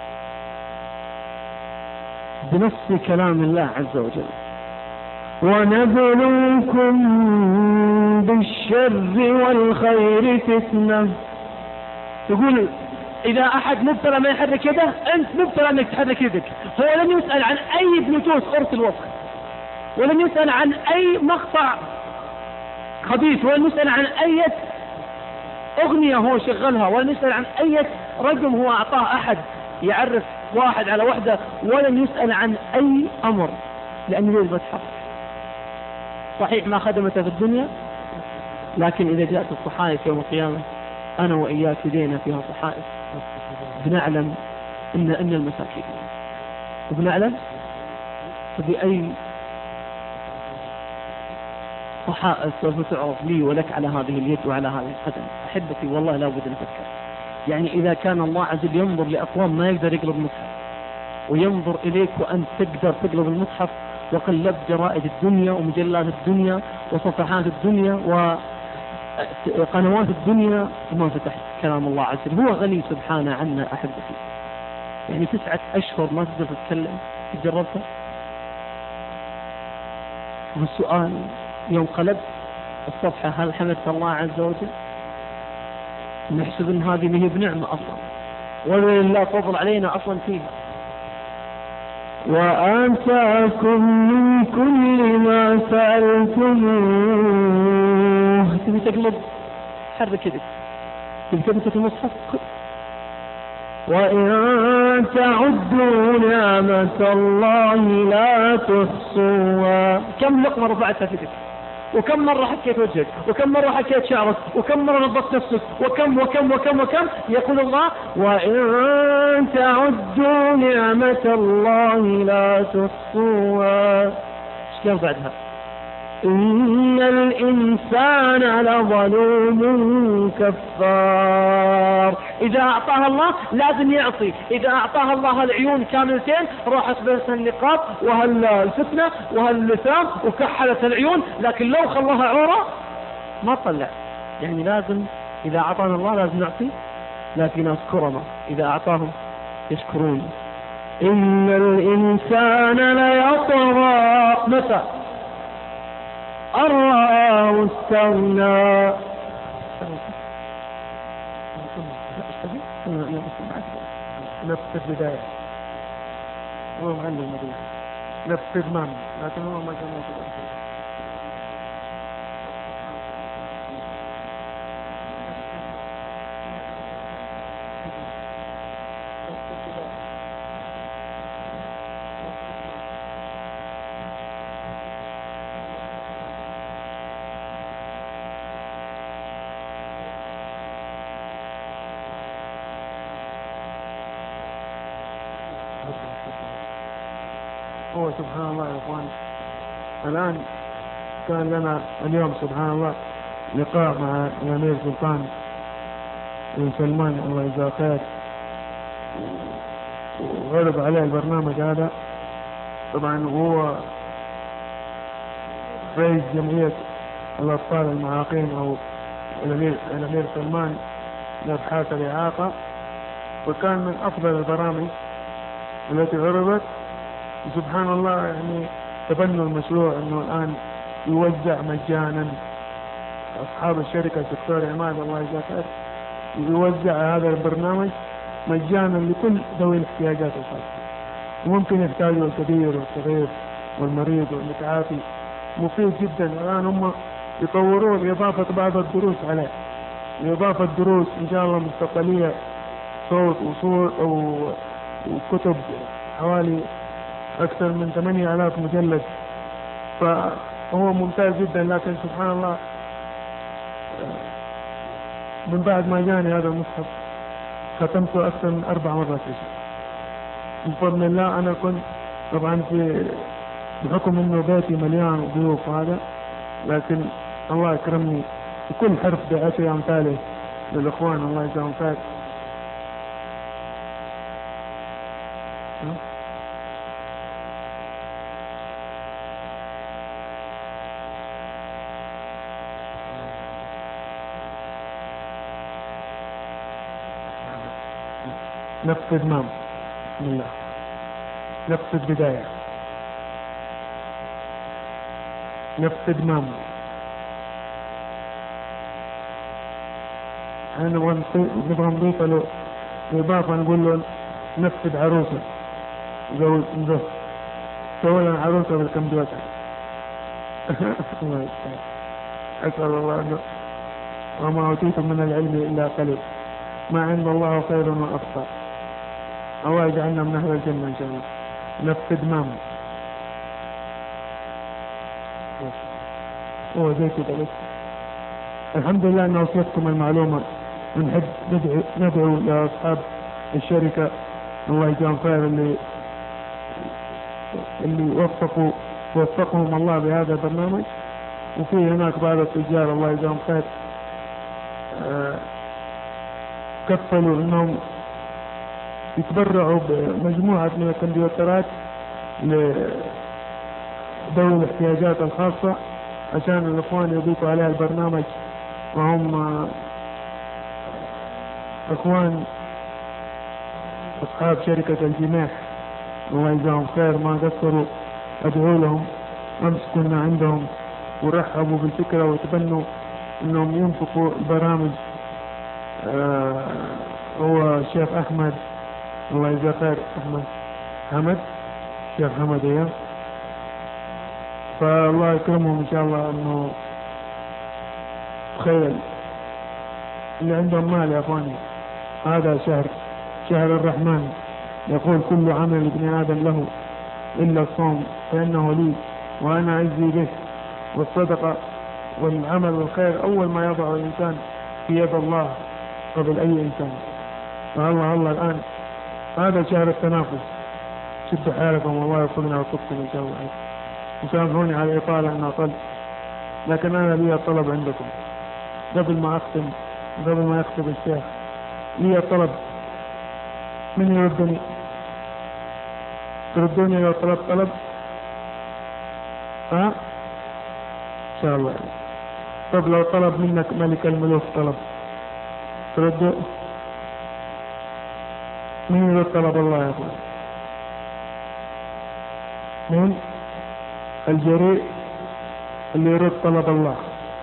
بنص كلام الله عز وجل ونبلوكم بالشر والخير فتنة. تقول إذا أحد مبتلى ما يحرك يده، أنت مبتلى أنك تحرك يدك. هو لم يسأل عن أي بلوتوث أرسل وصل، ولم يسأل عن أي مقطع خبيث، ولم يسأل عن أي أغنية هو شغلها، ولم يسأل عن أي رقم هو أعطاه أحد يعرف واحد على وحدة، ولم يسأل عن أي أمر، لأن يريد بتحرك. صحيح ما خدمته في الدنيا، لكن إذا جاءت الصحائف يوم القيامة أنا وإياك يدينا فيها صحائف، بنعلم إن المساكين، وبنعلم بأي صحائف سوف تعرض لي ولك على هذه اليد وعلى هذه القدم. أحبتي والله لا بد نفكر. يعني إذا كان الله عز وجل ينظر لأقوام ما يقدر يقلب مصحف، وينظر إليك وأنت تقدر تقلب المصحف، وقلبت جرائد الدنيا ومجلات الدنيا وصفحات الدنيا وقنوات الدنيا وما فتحت كلام الله عز وجل، هو غني سبحانه عنا. أحبتي يعني 9 أشهر ما تقدر تتكلم، جربتها؟ والسؤال يوم قلبت الصفحة هل حمدت الله عز وجل؟ نحسب ان هذه ما هي بنعمة اصلا، ولله فضل علينا اصلا فيها. وآتاكم من كل ما سألتموه. تبي تقلب حرك يدك، تبي تمسك المصحف. وإن تعدوا نعمة الله لا تحصوها. كم لقمة رفعتها في يدك، وكم مرة حكيت وجهك، وكم مرة حكيت شعرك، وكم مرة نظفت نفسك، وكم وكم وكم وكم. يقول الله وإن تعدوا نعمة الله لا تحصوها. ايش قال بعدها؟ إن الإنسان لظلوم كفار. إذا أعطاها الله لازم يعطي. إذا أعطاها الله العيون كاملتين راحت بس النقاب وهالفتنة وهاللثام وكحلت العيون، لكن لو خلاها عورة ما طلع. يعني لازم إذا أعطانا الله لازم نعطي. لكن ناس كرمة إذا أعطاهم يشكرون. إن الإنسان ليطغى متى أراه استغنى. نفس البداية هو معلم المدينة، نفس إدمان، لكن هو ما كان يقول. هو سبحان الله يا اخوان، الان كان لنا اليوم سبحان الله لقاء مع الامير سلطان بن سلمان الله يجزاه خير، وغلب عليه البرنامج هذا. طبعا هو رئيس جمعية الأطفال المعاقين أو الأمير سلمان لأبحاث الإعاقة، وكان من أفضل البرامج التي عرضت. سبحان الله يعني تبنوا المشروع أنه الآن يوزع مجانا، أصحاب الشركة الدكتور عماد الله يجزاه خير يوزع هذا البرنامج مجانا لكل ذوي الاحتياجات الخاصة، وممكن يحتاجوا الكبير والصغير والمريض والمتعافي. مفيد جدا. الآن هم يطورون إضافة بعض الدروس عليه، إضافة دروس إن شاء الله مستقبلية صوت وصور وكتب حوالي أكثر من 8000 مجلد، فهو ممتاز جدا. لكن سبحان الله من بعد ما جاني هذا المصحف ختمته أكثر من 4 مرات من فضل الله. أنا كنت طبعا بحكم إنه بيتي مليان ضيوف هذا، لكن الله أكرمني بكل حرف ب10 أمثاله للإخوان الله يجزاهم خير. نفس إدمام بسم الله، نفس البداية، نفس إدمام. أنا نبغى نضيف له إضافة، نقول له نفسد عروسة زوج سوينا عروسة بالكمبيوتر. أسأل الله أنه وما أوتيتم من العلم إلا قليل، ما عند الله خير وأبقى. الله يجعلنا من أهل الجنة إن شاء الله. نفس إدمام هو زي كده بس. الحمد لله أن وصلتكم المعلومة. نحب ندعو لأصحاب الشركة الله يجزاهم خير اللي وفقهم الله بهذا البرنامج، وفي هناك بعض التجار الله يجزاهم خير كفلوا انهم يتبرعوا بمجموعة من الكمبيوترات لذوي الاحتياجات الخاصة عشان الاخوان يضيفوا عليها البرنامج. وهم اخوان اصحاب شركة الجماح الله يجزاهم خير ما قصروا، ادعوا لهم. امس كنا عندهم ورحبوا بالفكرة وتبنوا انهم ينفقوا البرامج. هو الشيخ احمد الله يجزاه خير، حمد الشيخ حمد اياه، فالله يكرمهم ان شاء الله. انه تخيل اللي عندهم مال يا اخواني، هذا شهر الرحمن، يقول كل عمل ابن ادم له الا الصوم فانه لي وانا اجزي به. والصدقة والعمل الخير اول ما يضع الانسان في يد الله قبل اي انسان. فالله الان هذا شهر التنافس، شدوا حالكم والله يوفقنا ويوفقكم ان شاء الله. وسامحوني على الاطالة ان اطلت، لكن انا لي طلب عندكم قبل ما اختم، قبل ما يختم الشيخ. لي طلب، من يردني؟ تردوني لو طلب طلب؟ ان شاء الله. طب لو طلب منك ملك الملوك طلب ترد؟ من يرد طلب الله يا اخوان؟ من الجريء اللي يرد طلب الله.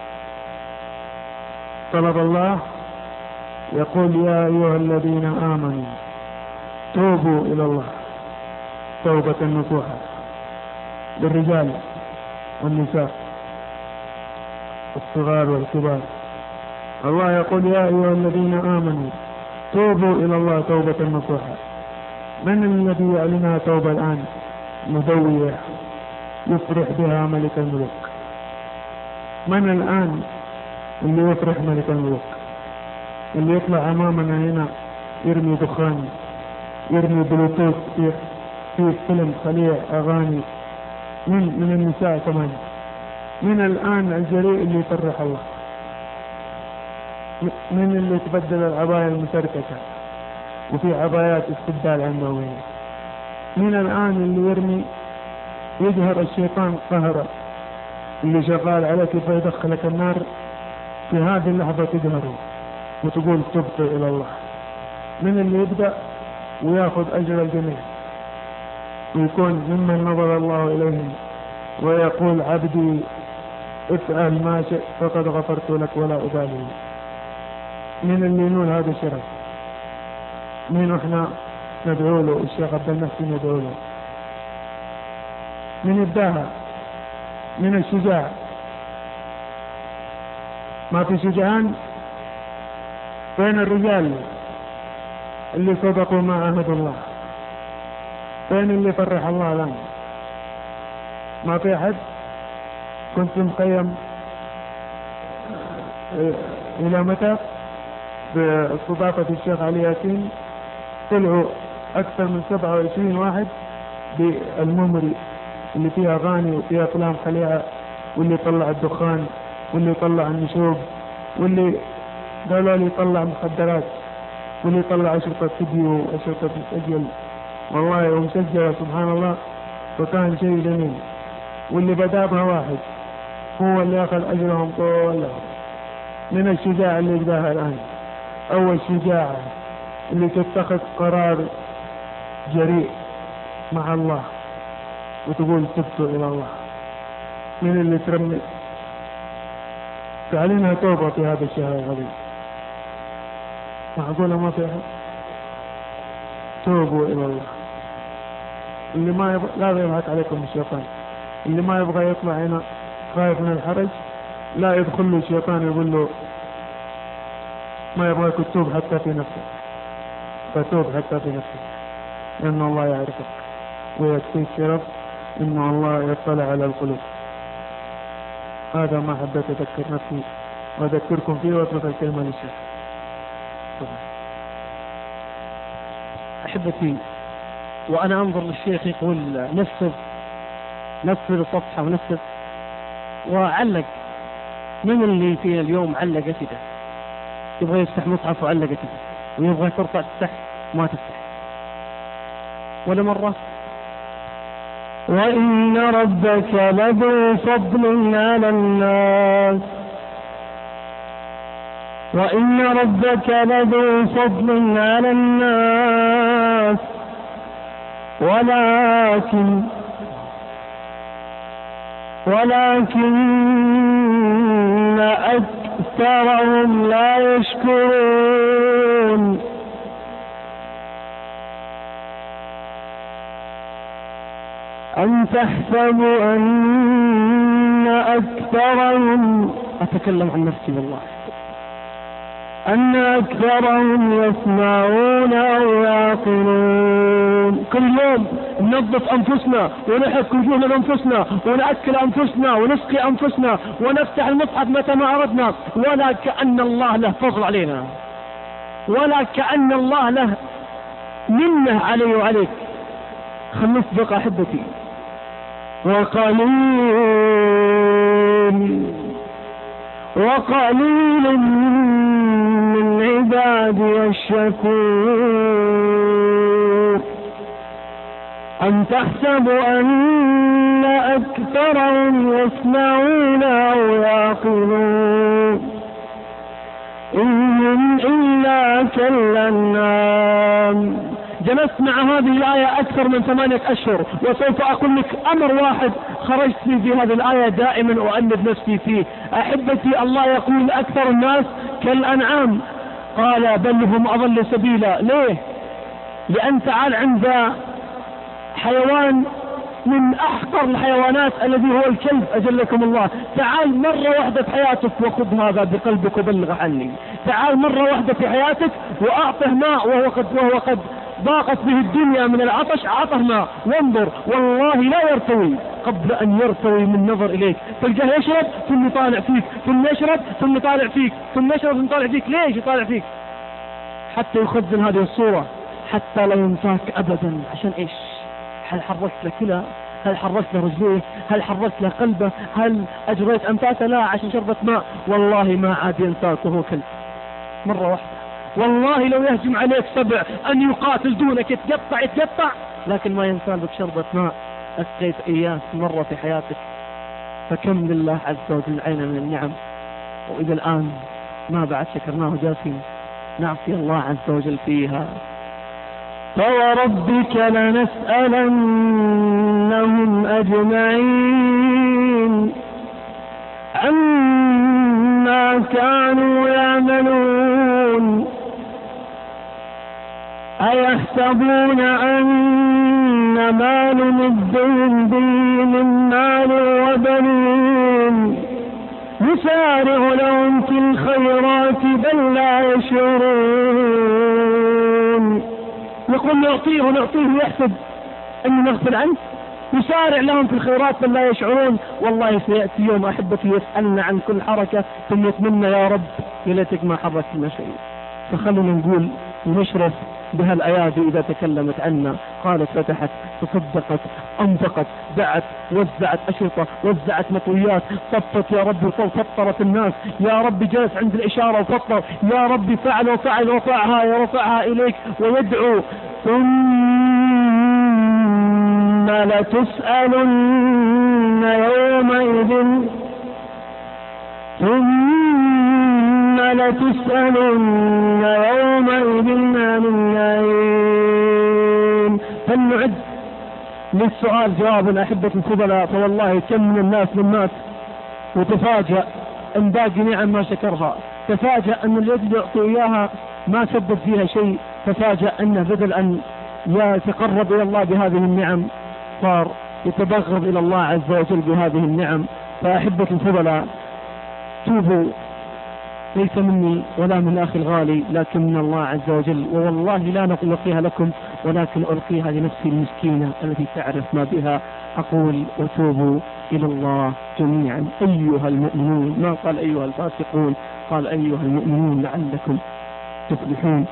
طلب الله يقول يا ايها الذين امنوا توبوا الى الله توبة نصوحا، للرجال والنساء الصغار والكبار. الله يقول يا ايها الذين امنوا توبوا الى الله توبة نصوحا. من الذي يعلنها توبة الان مدوية يفرح بها ملك الملوك؟ من الان اللي يفرح ملك الملوك؟ اللي يطلع امامنا هنا يرمي دخان، يرمي بلوتوث في فيلم خليع أغاني من النساء كمان. من الآن الجريء اللي يفرح الله، من اللي تبدل العباية المسركشة وفي عبايات استبدال عنوية. من الآن اللي يرمي يجهر الشيطان قهره اللي شغال عليك فيدخلك النار، في هذه اللحظة تجهره وتقول تبت إلى الله. من اللي يبدأ ويأخذ أجر الجميع ويكون ممن نظر الله إليهم ويقول عبدي افعل ما شئت فقد غفرت لك ولا أبالي. من اللي ينول هذا الشرف؟ من احنا ندعو له، الشيخ عبد المحسن ندعو له. من يبداها؟ من الشجاع. ما في شجعان بين الرجال اللي صدقوا ما عهدوا الله، بين اللي فرح الله لهم. ما في أحد. كنت مخيم إلى متى باستضافة الشيخ علي ياسين، طلعوا أكثر من 27 واحد بالممري اللي فيها أغاني وفيها أفلام خليعة، واللي طلع الدخان واللي طلع النشوب واللي قالوا لي طلع مخدرات واللي طلع أشرطة فيديو وأشرطة مسجل، والله ومسجلة سبحان الله. فكان شيء جميل. واللي بدأ بها واحد هو اللي أخذ أجرهم كلهم. من الشجاعة اللي يبداها الآن، أول شجاعة اللي تتخذ قرار جريء مع الله وتقول تبت إلى الله. من اللي ترمي تعلنها توبة في هذا الشهر الغريب. معقولة ما في أحد؟ توبوا إلى الله. اللي ما يبغى لا يضحك عليكم الشيطان، اللي ما يبغى يطلع هنا خايف من الحرج لا يدخل له الشيطان يقول له ما يبغاك تتوب حتى في نفسك، فتوب حتى في نفسك، لأن الله يعرفك ويكفيك شرف إن الله يطلع على القلوب. هذا ما حبيت أذكر نفسي وأذكركم فيه وأترك الكلمة للشيخ. أحبتي، وأنا أنظر للشيخ يقول نفذ الصفحة ونفذ وعلق. من اللي فينا اليوم علق كده؟ يبغى يفتح مصحف وعلق كده، ويبغى ترفع تفتح ما تفتح ولا مرة. وإن ربك لذو فضل على الناس، وإن ربك لذو فضل على الناس ولكن أكثرهم لا يشكرون. أم تحسب أن أكثرهم، أتكلم عن نفسي والله، أن أكثرهم يسمعون أو يعقلون. كل يوم ننظف أنفسنا ونحك وجوهنا لأنفسنا ونأكل أنفسنا ونسقي أنفسنا ونفتح المصحف متى ما أردنا، ولا كأن الله له فضل علينا، ولا كأن الله له منه علي وعليك. خلنا نصدق أحبتي. وقليل من عبادي الشكور. أم تحسب أن أكثرهم يسمعون أو يعقلون إنهم إلا كالأنعام. جلست مع هذه الآية أكثر من 8 أشهر، وسوف أقول لك أمر واحد خرجت في هذه الآية دائما أؤنب نفسي فيه. أحبتي، الله يقول أكثر الناس كالأنعام، قال بل هم أضل سبيلا. ليه؟ لأن تعال عند حيوان من أحقر الحيوانات الذي هو الكلب أجلكم الله، تعال مرة واحدة في حياتك وخذ هذا بقلبك وبلغ عني. تعال مرة واحدة في حياتك وأعطه ماء وهو قد ضاقت به الدنيا من العطش، أعطه ماء وانظر والله لا يرتوي قبل أن يرتوي من نظر إليك. تلقاه يشرب ثم يطالع فيك، ثم يشرب ثم يطالع فيك، ثم يشرب ثم يطالع فيك. ليش يطالع فيك؟ حتى يخزن هذه الصورة، حتى لا ينساك أبدا. عشان إيش؟ هل حركت له كلى؟ هل حركت له رجليه؟ هل حركت له قلبه؟ هل أجريت أنفاسه؟ لا، عشان شربة ماء. والله ما عاد ينساك وهو كلب مرة واحدة. والله لو يهجم عليك 7 أن يقاتل دونك يتقطع، لكن ما ينسى بك شربة ماء أسقيت إياه مرة في حياتك. فكم لله عز وجل علينا من النعم، وإذا الآن ما بعد شكرناه جالسين نعصي الله عز وجل فيها. فوربك لنسألنهم أجمعين عما كانوا يعملون أيحسبون أن ما نمدهم به من مال وبنين نسارع لهم في الخيرات بل لا يشعرون. يقول نعطيه ويحسب أن نغفل عنه. يسارع لهم في الخيرات بل لا يشعرون. والله سيأتي يوم أحبتي يسألنا عن كل حركة ثم يتمنى يا رب يا ليتك ما حركتنا شيء. فخلونا نقول ونشرف بهالأيادي إذا تكلمت عنا، قالت فتحت تصدقت أنفقت دعت وزعت أشرطة وزعت مطويات صفت يا رب وفطرت الناس يا رب جلس عند الإشارة وفطر يا رب فعل ورفعها إليك ويدعو. ثم لتسألن يومئذ عن النعيم. فلنعد للسؤال جوابا أحبة الفضلاء. فوالله كم من الناس من مات وتفاجأ ان باقي نعم ما شكرها، تفاجأ ان الذي يعطي اياها ما سبب فيها شيء، تفاجأ انه بدل ان يتقرب الى الله بهذه النعم صار يتبغض الى الله عز وجل بهذه النعم. فأحبة الفضلاء توبوا، ليس مني ولا من أخي الغالي لكن من الله عز وجل. ووالله لا نلقيها لكم ولكن ألقيها لنفسي المسكينة التي تعرف ما بها. أقول وتوبوا إلى الله جميعا أيها المؤمنون، ما قال أيها الفاسقون، قال أيها المؤمنون لعلكم تفلحون.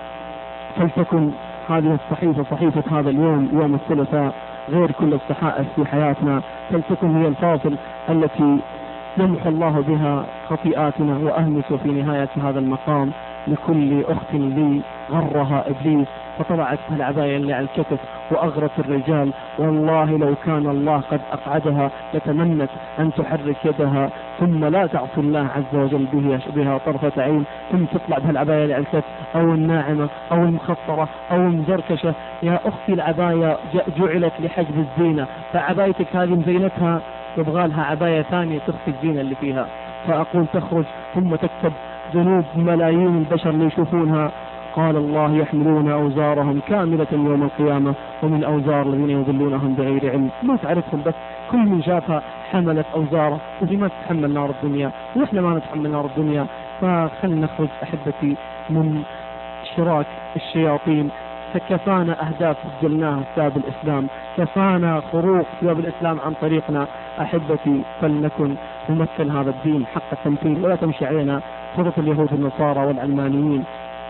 فلتكن هذه الصحيفة صحيفة هذا اليوم يوم الثلاثاء غير كل الصحائف في حياتنا، فلتكن هي الفاصل التي يمحو الله بها خطيئاتنا. وأهمس في نهاية هذا المقام لكل أخت لي غرها إبليس فطلعت العباية اللي على الكتف وأغرت الرجال، والله لو كان الله قد أقعدها لتمنت أن تحرك يدها ثم لا تعصي الله عز وجل بها طرفة عين، ثم تطلع بهالعباية اللي على الكتف أو الناعمة أو المخطرة أو المزركشة. يا أختي العباية جعلت لحجب الزينة، فعبايتك هذه مزينتها يبغى لها عباية ثانية تخفي الزينة اللي فيها. فأقول تخرج ثم تكتب ذنوب ملايين البشر اللي يشوفونها. قال الله يحملون أوزارهم كاملة يوم القيامة ومن أوزار الذين يضلونهم بغير علم. ما تعرفهم بس كل من شافها حملت أوزاره، وفي ما تتحمل نار الدنيا وإحنا ما نتحمل نار الدنيا. فخلنا نخرج أحبتي من شراك الشياطين. فكفانا أهداف سجلناها بسبب الإسلام، كفانا خروق بسبب الإسلام عن طريقنا. أحبتي فلنكن نمثل هذا الدين حق التمثيل، ولا تمشي علينا خطط اليهود والنصارى والعلمانيين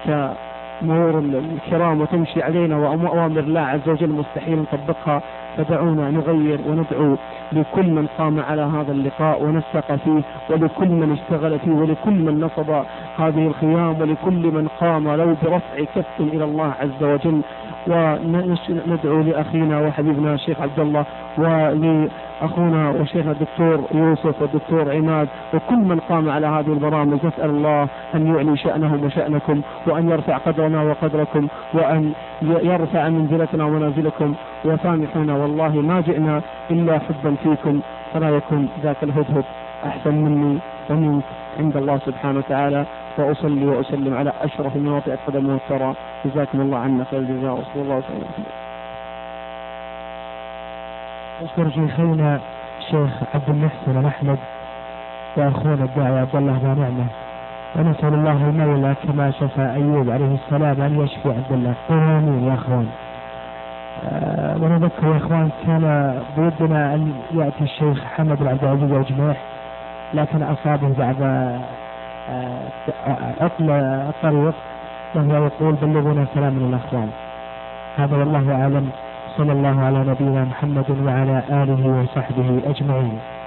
كمرور الكرام وتمشي علينا وأوامر الله عز وجل مستحيل نطبقها. فدعونا نغير وندعو لكل من قام على هذا اللقاء ونسق فيه، ولكل من اشتغل فيه، ولكل من نصب هذه الخيام، ولكل من قام لو برفع كف إلى الله عز وجل. وندعو لأخينا وحبيبنا الشيخ عبد الله ولأخونا وشيخنا الدكتور يوسف والدكتور عماد وكل من قام على هذه البرامج. نسأل الله أن يعلي شأنهم وشأنكم، وأن يرفع قدرنا وقدركم، وأن يرفع منزلتنا ومنازلكم. وسامحونا والله ما جئنا إلا حبا فيكم، فلا يكن ذاك الهدهد أحسن مني ومنك عند الله سبحانه وتعالى. وأصلي وأسلم على أشرف من وطئ القدم والثرى. جزاكم الله عنا خير الجزاء وصلى الله وسلم. أشكر شيخنا الشيخ عبد المحسن الأحمد وأخونا الداعي عبد الله بن نعمة، ونسأل الله المولى كما شفى أيوب عليه السلام أن يشفي عبد الله. آمين يا أخوان. ونذكر يا إخوان كان بودنا أن يأتي الشيخ محمد بن عبد العزيز الجميح، لكن أصابه بعد عطل الطريق، وهو يقول بلغونا سلام من الأخوان. هذا والله أعلم. وصلى الله على نبينا محمد وعلى آله وصحبه أجمعين.